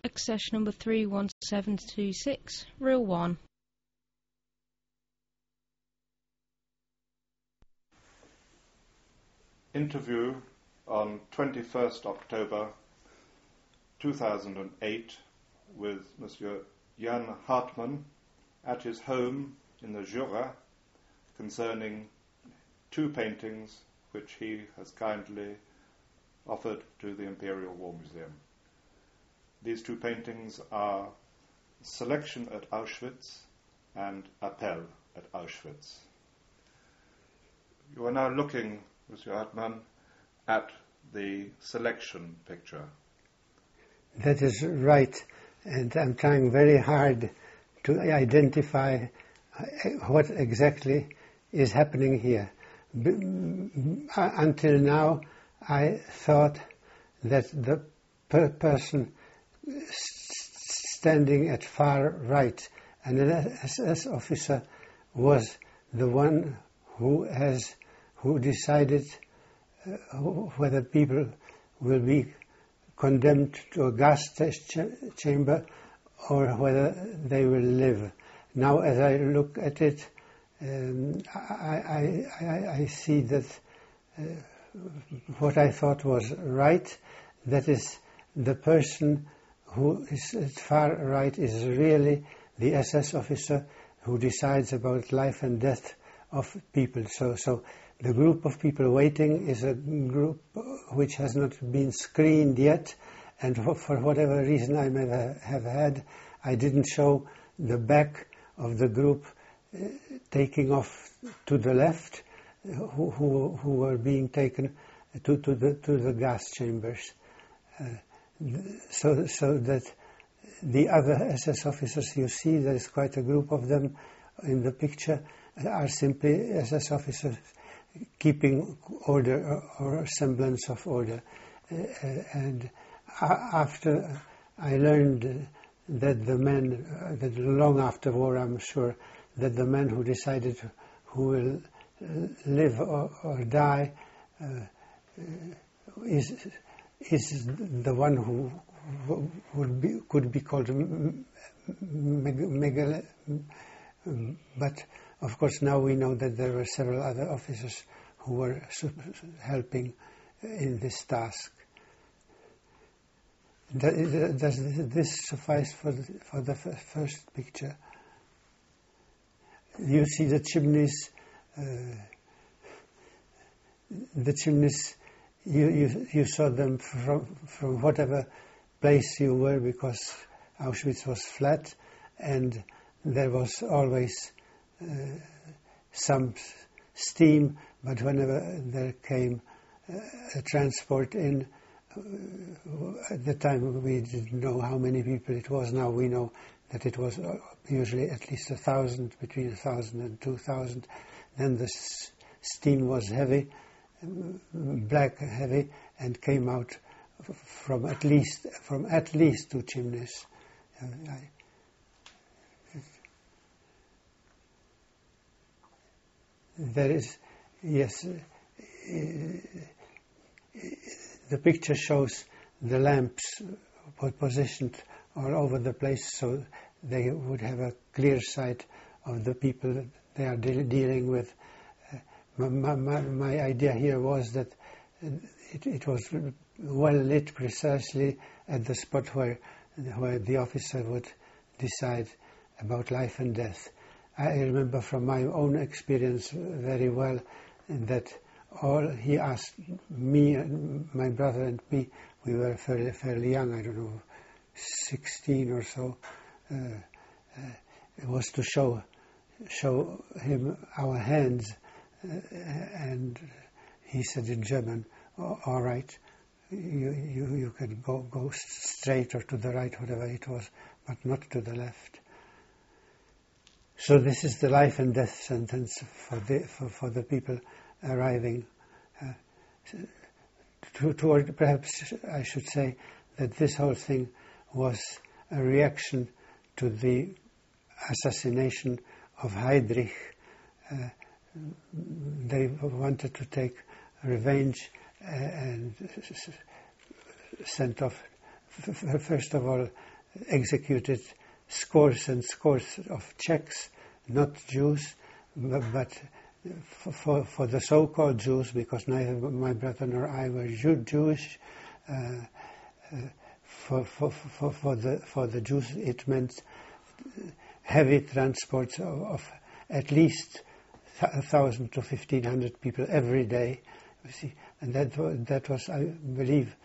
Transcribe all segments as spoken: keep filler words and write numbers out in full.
accession number three one seven two six, reel one. Interview on twenty-first October two thousand eight with Monsieur Jan Hartmann at his home in the Jura concerning two paintings which he has kindly offered to the Imperial War Museum. These two paintings are Selection at Auschwitz and Appel at Auschwitz. You are now looking, Monsieur Hartmann, at the Selection picture. That is right, and I'm trying very hard to identify what exactly is happening here. B- until now, I thought that the per- person standing at far right, an S S officer, was the one who has who decided uh, whether people will be condemned to a gas test ch- chamber or whether they will live. Now, as I look at it, um, I, I, I, I see that uh, what I thought was right, that is, the person who is at far right is really the S S officer who decides about life and death of people. So, so the group of people waiting is a group which has not been screened yet, and for, for whatever reason I may have had, I didn't show the back of the group uh, taking off to the left, who, who, who were being taken to, to the to the gas chambers. Uh, so, so that the other S S officers you see, there is quite a group of them in the picture, are simply S S officers keeping order or, or semblance of order. Uh, and after I learned that the men, uh, that long after war, I'm sure, that the men who decided who will live or, or die uh, is is the one who would be could be called megal. But of course now we know that there were several other officers who were helping in this task. Does this suffice for the, for the first picture? You see the chimneys. Uh, the chimneys, you, you you saw them from from whatever place you were, because Auschwitz was flat, and there was always uh, some steam. But whenever there came uh, a transport in, uh, at the time we didn't know how many people it was. Now we know that it was usually at least a thousand, between a thousand and two thousand. Then the s- steam was heavy, black heavy, and came out from at least from at least two chimneys. Uh, I, there is, yes, uh, the picture shows the lamps were positioned all over the place, so they would have a clear sight of the people that they are de- dealing with. Uh, my, my, my idea here was that it, it was well lit precisely at the spot where where the officer would decide about life and death. I remember from my own experience very well that all he asked me and my brother and me, we were fairly, fairly young, I don't know, sixteen or so, uh, uh, it was to show show him our hands, uh, and he said in German, oh, all right, you, you, you can go, go straight or to the right, whatever it was, but not to the left. So this is the life and death sentence for the for, for the people arriving. Uh, to, to, perhaps I should say that this whole thing was a reaction to the assassination of Heydrich. Uh, they wanted to take revenge uh, and sent off, f- first of all, executed scores and scores of Czechs, not Jews, but, but for, for, for the so-called Jews, because neither my brother nor I were Jew, Jewish, uh, uh, for, for, for, for, the, for the Jews it meant heavy transports of, of at least a thousand to fifteen hundred people every day. You see, and that was, that was, I believe,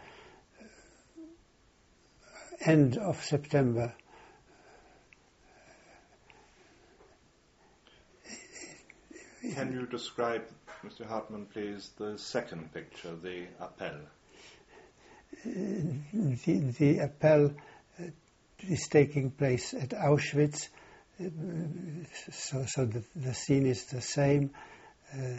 end of September. Can you describe, Mister Hartmann, please, the second picture, the appel? The, the appel uh, is taking place at Auschwitz, uh, so, so the, the scene is the same. Uh,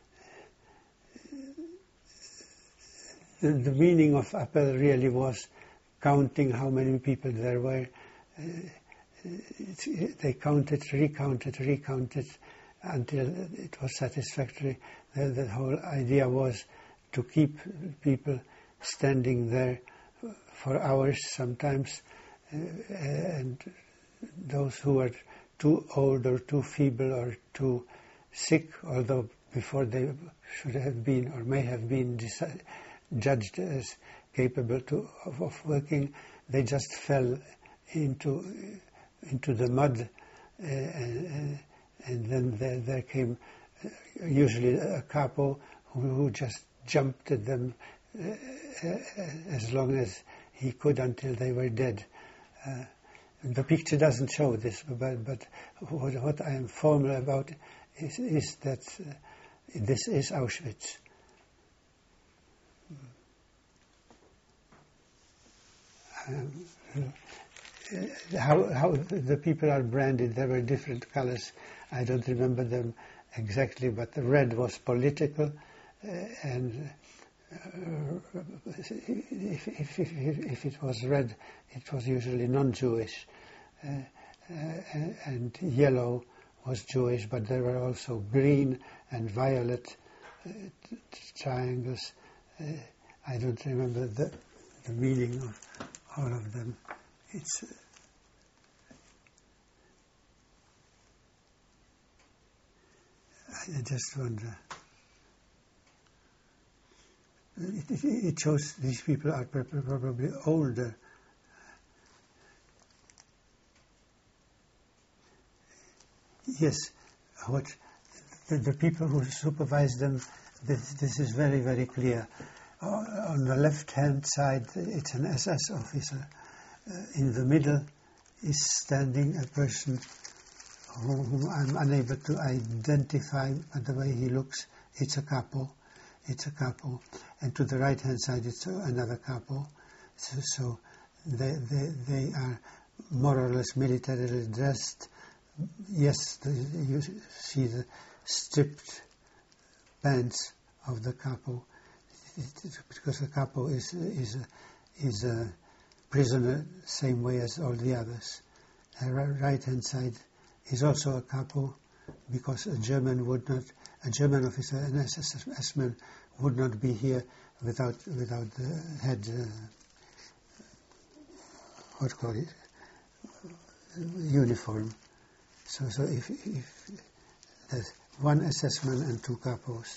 the, the meaning of appel really was counting how many people there were. Uh, it's, it, they counted, recounted, recounted until it was satisfactory. The, the whole idea was to keep people standing there for hours sometimes, uh, and those who were too old or too feeble or too sick, although before they should have been or may have been deci- judged as capable to, of, of working, they just fell into into the mud, uh, and, and then there, there came uh, usually a capo who, who just jumped at them uh, uh, as long as he could until they were dead. Uh, the picture doesn't show this, but, but what, what I am formal about is, is that uh, this is Auschwitz. Um, how, how the people are branded, there were different colors. I don't remember them exactly, but the red was political, uh, and uh, if, if, if, if it was red, it was usually non-Jewish, uh, uh, and yellow was Jewish, but there were also green and violet uh, t- triangles. Uh, I don't remember the, the meaning of all of them. It's uh, I just wonder. It, it, it shows these people are probably older. Yes, what the, the people who supervise them, this, this is very, very clear. Uh, on the left-hand side, it's an S S officer. Uh, in the middle is standing a person whom I'm unable to identify by the way he looks. It's a capo. It's a capo. And to the right-hand side, it's another capo. So, so they, they, they are more or less militarily dressed. Yes, the, you see the stripped pants of the capo, it, it, because the capo is, is, a, is a prisoner, same way as all the others. Uh, right-hand side is also a capo, because a German would not, a German officer, an S S man, would not be here without without the head, uh, what do you call it, uniform. So, so if, if there's one S S man and two capos.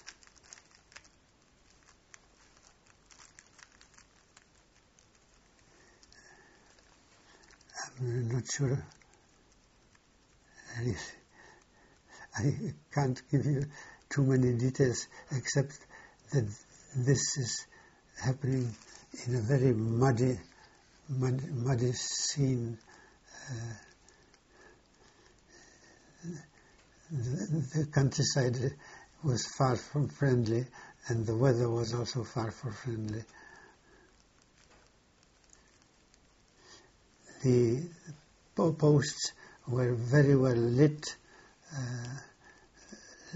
I'm not sure. I can't give you too many details, except that this is happening in a very muddy, muddy, muddy scene. Uh, the, the countryside was far from friendly, and the weather was also far from friendly. The posts were very well lit. Uh,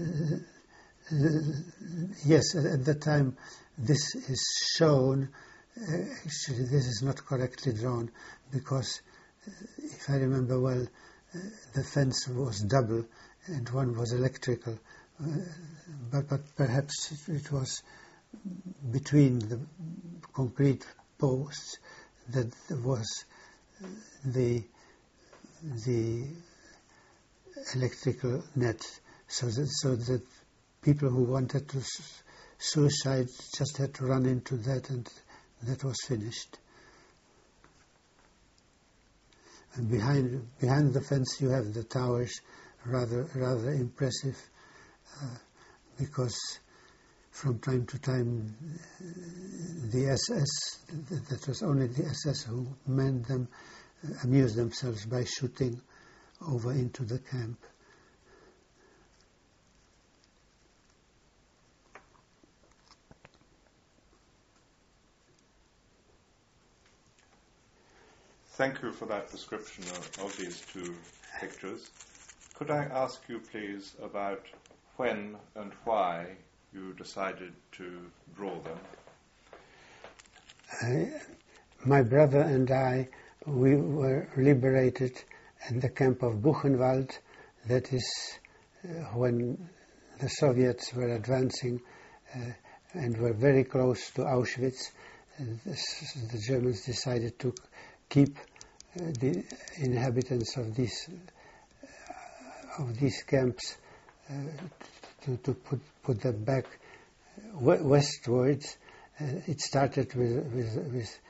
yes, at the time this is shown. Uh, actually, this is not correctly drawn, because uh, if I remember well, uh, the fence was double and one was electrical, uh, but, but perhaps it was between the concrete posts that there was the the electrical net, so that so that people who wanted to s- suicide just had to run into that, and that was finished. And behind behind the fence you have the towers, rather rather impressive, uh, because from time to time the S S, that was only the S S who manned them, uh, amused themselves by shooting over into the camp. Thank you for that description of, of these two pictures. Could I ask you, please, about when and why you decided to draw them? Uh, my brother and I, we were liberated at the camp of Buchenwald. That is uh, when the Soviets were advancing uh, and were very close to Auschwitz. Uh, the, the Germans decided to keep uh, the inhabitants of these uh, of these camps, uh, to, to put put them back w- westwards. Uh, it started with with, with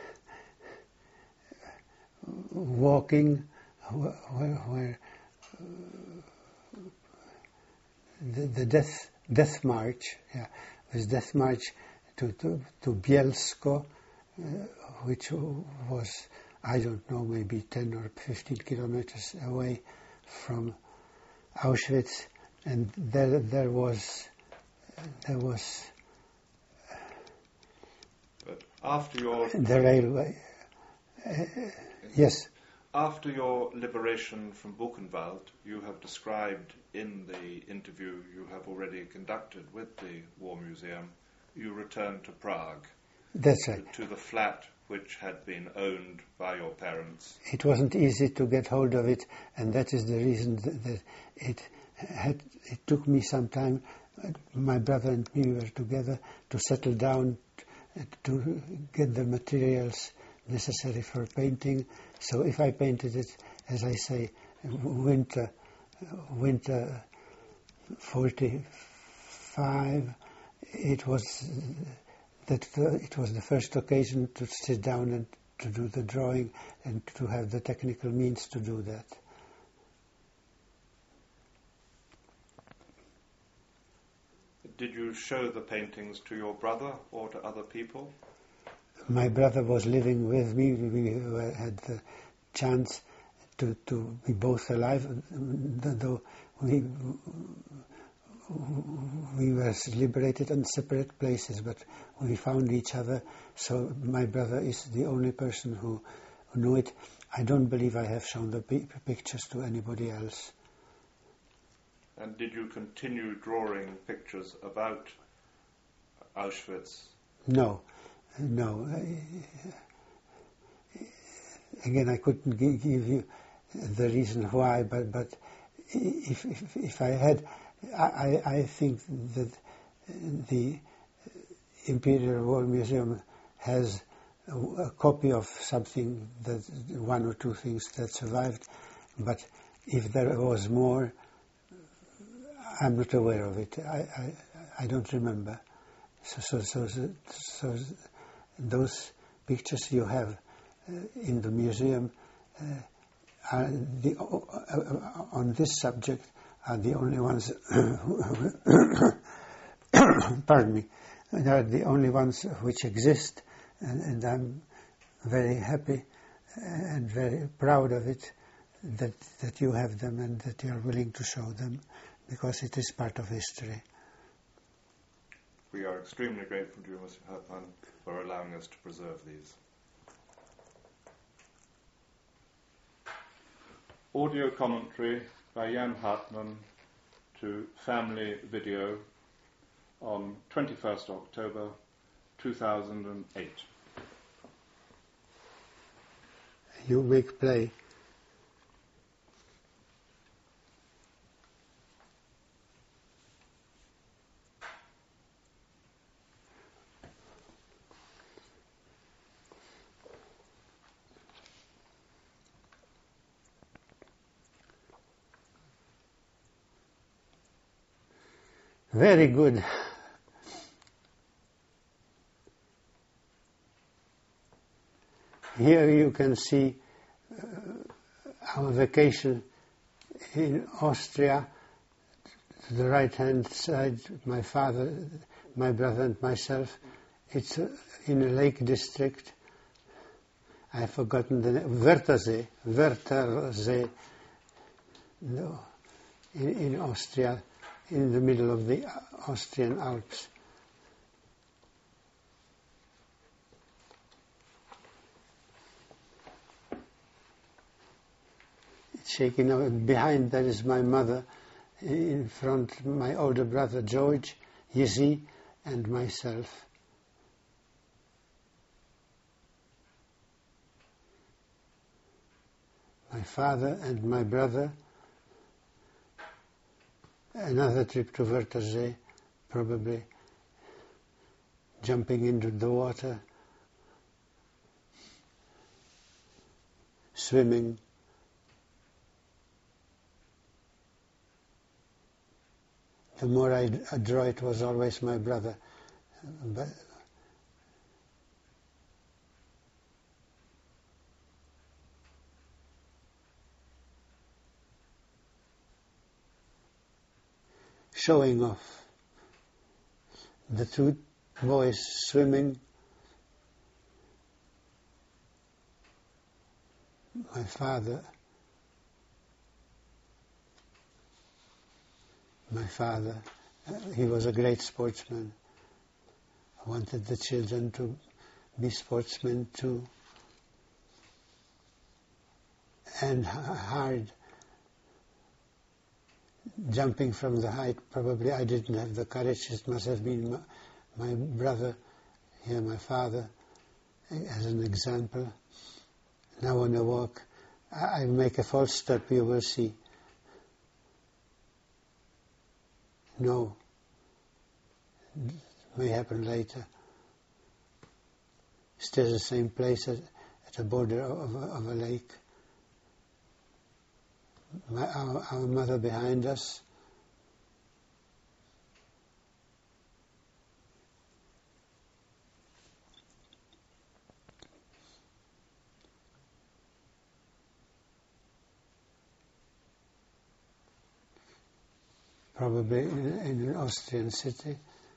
walking, where, where uh, the, the death death march, yeah, was death march to to, to Bielsko, uh, which was, I don't know, maybe ten or fifteen kilometers away from Auschwitz, and there there was there was But after your the railway. Uh, yes. After your liberation from Buchenwald, you have described in the interview you have already conducted with the War Museum, you returned to Prague. That's right. To, to the flat which had been owned by your parents. It wasn't easy to get hold of it, and that is the reason that, that it had. It took me some time. My brother and me were together to settle down, to get the materials necessary for painting. So if I painted it, as I say, winter, winter forty-five, it was that it was the first occasion to sit down and to do the drawing and to have the technical means to do that. Did you show the paintings to your brother or to other people? My brother was living with me. We had the chance to, to be both alive, though we we were liberated in separate places, but we found each other. So my brother is the only person who, who knew it. I don't believe I have shown the pi- pictures to anybody else. And did you continue drawing pictures about Auschwitz? No, no. Again, I couldn't gi- give you the reason why, but but if if, if I had, I, I think that the Imperial War Museum has a, a copy of something, that one or two things that survived, but if there was more, I'm not aware of it. I I, I don't remember. So so so so, so those pictures you have uh, in the museum uh, are the uh, uh, on this subject are the only ones. Pardon me. They are the only ones which exist, and, and I'm very happy and very proud of it that that you have them and that you are willing to show them, because it is part of history. We are extremely grateful to you, Mister Hartmann, for allowing us to preserve these. Audio commentary by Jan Hartmann to Family Video on twenty-first October two thousand eight. You make play. very good. Here you can see uh, our vacation in Austria. To the right-hand side, my father, my brother and myself. It's uh, in a lake district. I've forgotten the name. Wörthersee. Wörthersee. No, in, in Austria, in the middle of the Austrian Alps. It's shaking now. Behind that is my mother. In front, my older brother George, Yizzy, and myself. My father and my brother. Another trip to Wörthersee, probably jumping into the water, swimming. The more I, I draw, it was always my brother. But showing off. The two boys swimming. My father My father, uh, he was a great sportsman. I wanted the children to be sportsmen too. And hard, jumping from the height, probably I didn't have the courage. It must have been my, my brother, here my father, as an example. Now on a walk, I, I make a false step, you will see. No, it may happen later. Still the same place at, at the border of a, of a lake. My, our, our mother behind us. Probably in, in an Austrian city.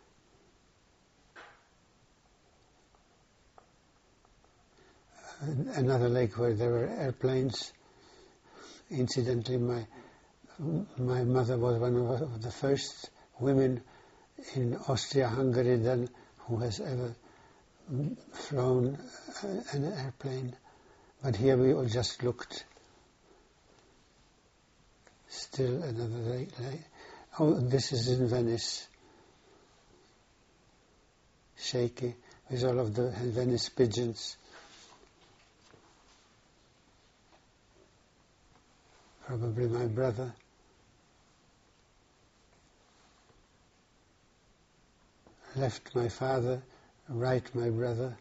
Another lake where there were airplanes. Incidentally, my my mother was one of the first women in Austria-Hungary then who has ever flown an airplane. But here we all just looked. Still another lake. lake. Oh, this is in Venice. Shaky, with all of the Venice pigeons. Probably my brother. Left my father, right my brother.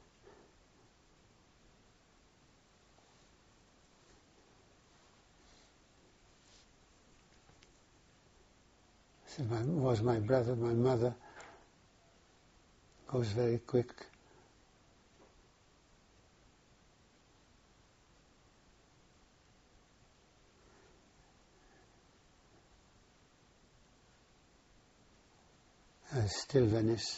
So my, was my brother, my mother. Goes very quick. Uh, still Venice.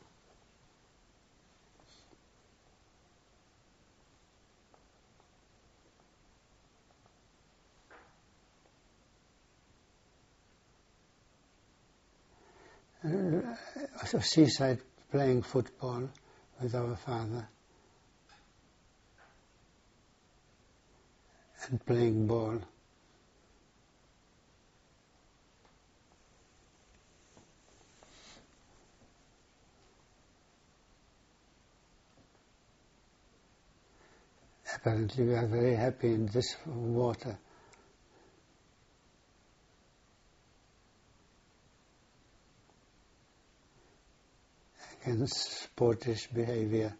Uh, a seaside playing football with our father and playing ball. Apparently we are very happy in this water. Against sportish behavior.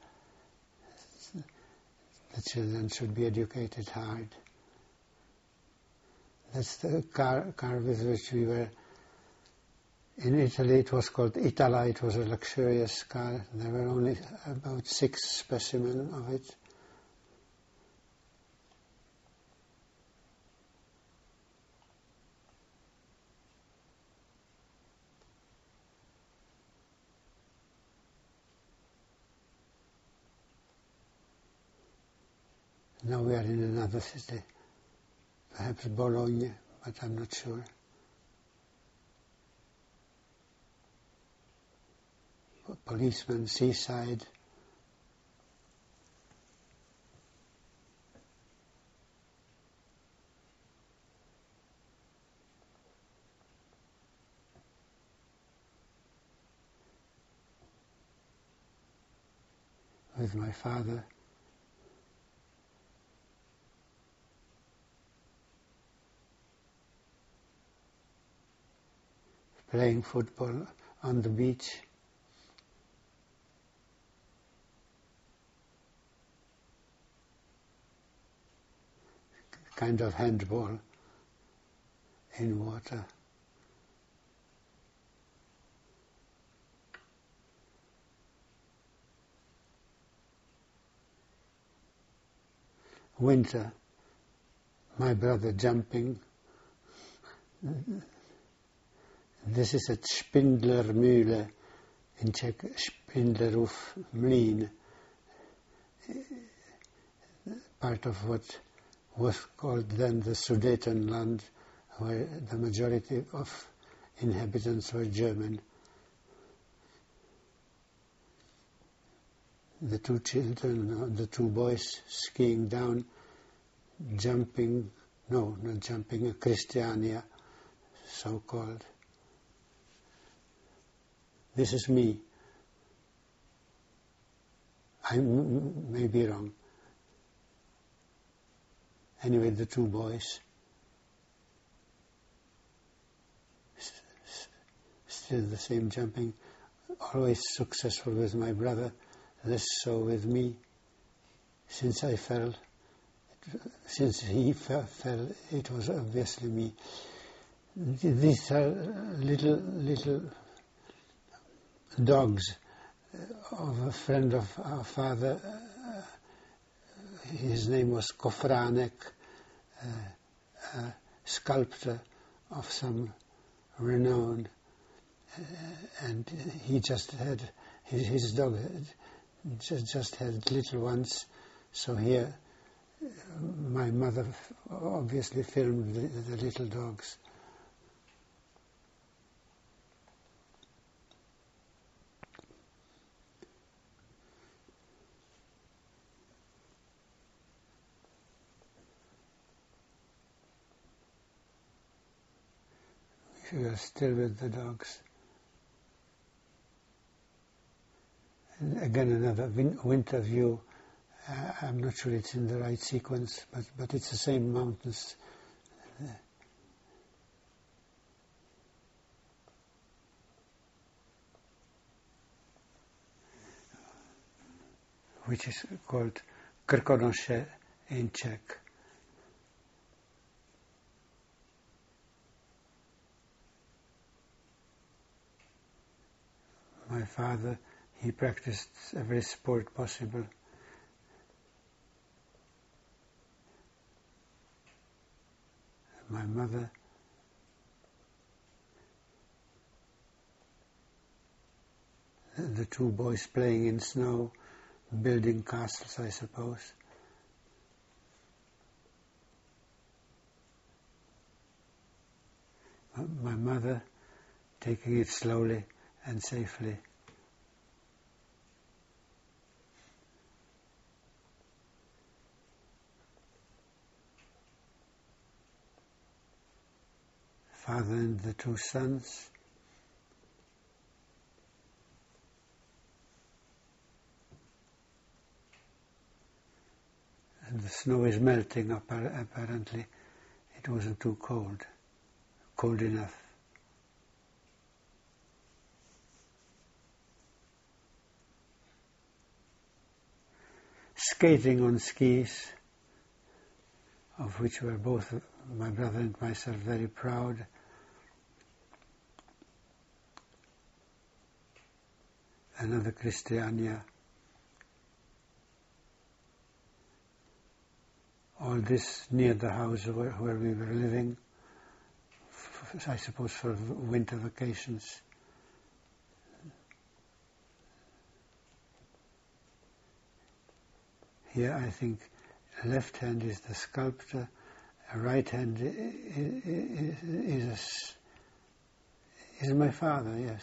The children should be educated hard. That's the car, car with which we were In Italy it was called Itala, it was a luxurious car. There were only about six specimens of it. Now we are in another city, perhaps Bologna, but I'm not sure. Policeman, seaside. With my father. Playing football on the beach. Kind of handball in water. Winter, my brother jumping. This is at Spindlermühle in Czech, Spindlerhof Mlyn, part of what was called then the Sudetenland, where the majority of inhabitants were German. The two children, the two boys skiing down, jumping, no, not jumping, a Christiania, so-called. This is me. I m- may be wrong. Anyway, the two boys, s- s- still the same jumping, always successful with my brother, less so with me. Since I fell, since he fell, fell, it was obviously me. These are little, little dogs of a friend of our father. His name was Kofranek, uh, a sculptor of some renown, uh, and he just had, his, his dog had, just, just had little ones, so here uh, my mother f- obviously filmed the, the little dogs. We are still with the dogs. And again, another win- winter view. Uh, I'm not sure it's in the right sequence, but, but it's the same mountains. Uh, which is called Krkonoše in Czech. My father, he practiced every sport possible. My mother, the two boys playing in snow, building castles, I suppose. My mother taking it slowly and safely. Father and the two sons. And the snow is melting, appar- apparently. It wasn't too cold, cold enough. Skating on skis, of which were both my brother and myself very proud. another Christiania. All this near the house where, where we were living, f- I suppose for winter vacations. Here I think left hand is the sculptor, right hand is, is, is my father, yes.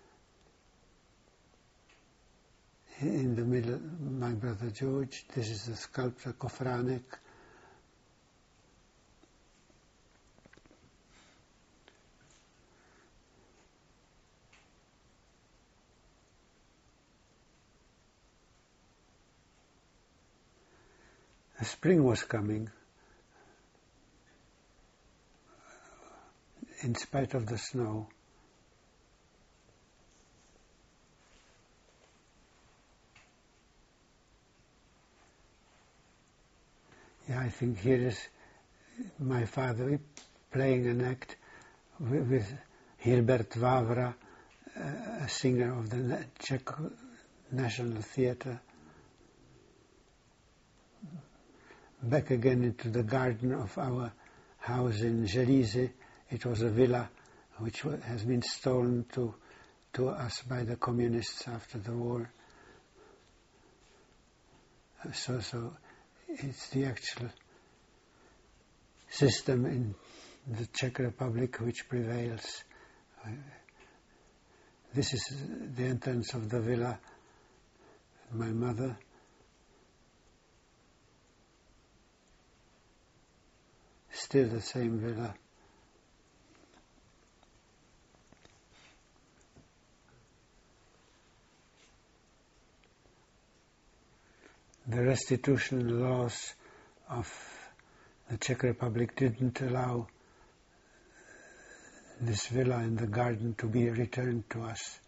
In the middle, my brother George. This is the sculptor Kofranek. The spring was coming, in spite of the snow. Yeah, I think here is my father playing an act with, with Hilbert Wawra, uh, a singer of the Czech National Theatre. Back again into the garden of our house in Želízy. It was a villa which has been stolen to, to us by the communists after the war. So, so it's the actual system in the Czech Republic which prevails. This is the entrance of the villa. My mother. Still the same villa. The restitution laws of the Czech Republic didn't allow this villa in the garden to be returned to us.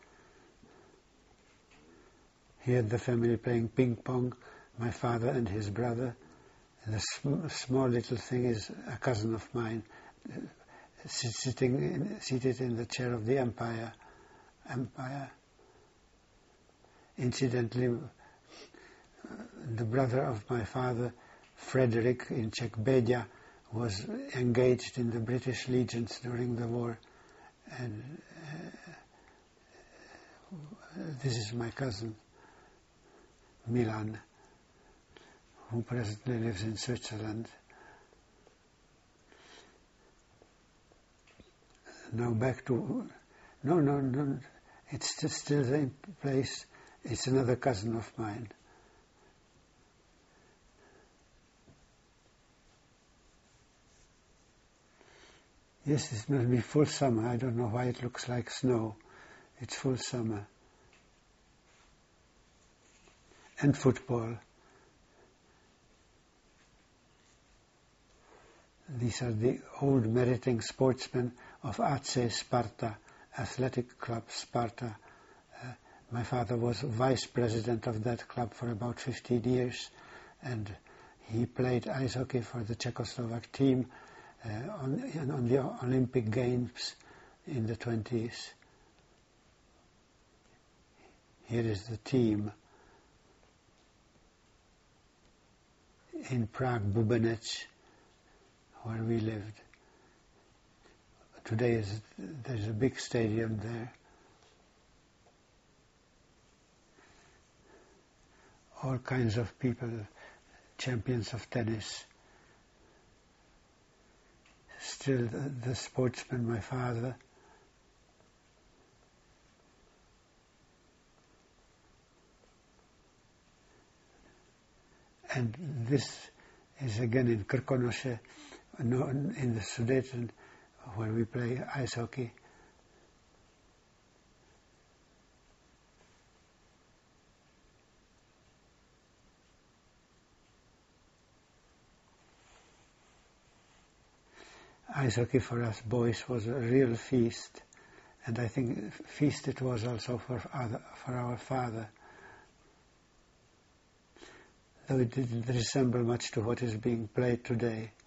Here the family playing ping pong, my father and his brother. The sm- small little thing is a cousin of mine, uh, sitting in, seated in the chair of the Empire. Empire. Incidentally, uh, the brother of my father, Frederick, in Czech Bedia, was engaged in the British legions during the war, and uh, this is my cousin, Milan, who presently lives in Switzerland. Now back to, no, no, no, it's just still the same place. It's another cousin of mine. Yes, it must be full summer. I don't know why it looks like snow. It's full summer. And football. These are the old meriting sportsmen of A C Sparta, Athletic Club Sparta. Uh, my father was vice president of that club for about fifteen years, and he played ice hockey for the Czechoslovak team uh, on, on the Olympic Games in the twenties. Here is the team. In Prague, Bubenec, where we lived. Today is, there's a big stadium there. All kinds of people, champions of tennis. Still the, the sportsman, my father. And this is again in Krkonoše, in the Sudeten, where we play ice hockey. Ice hockey for us boys was a real feast, and I think feast it was also for other, for our father. Though it didn't resemble much to what is being played today.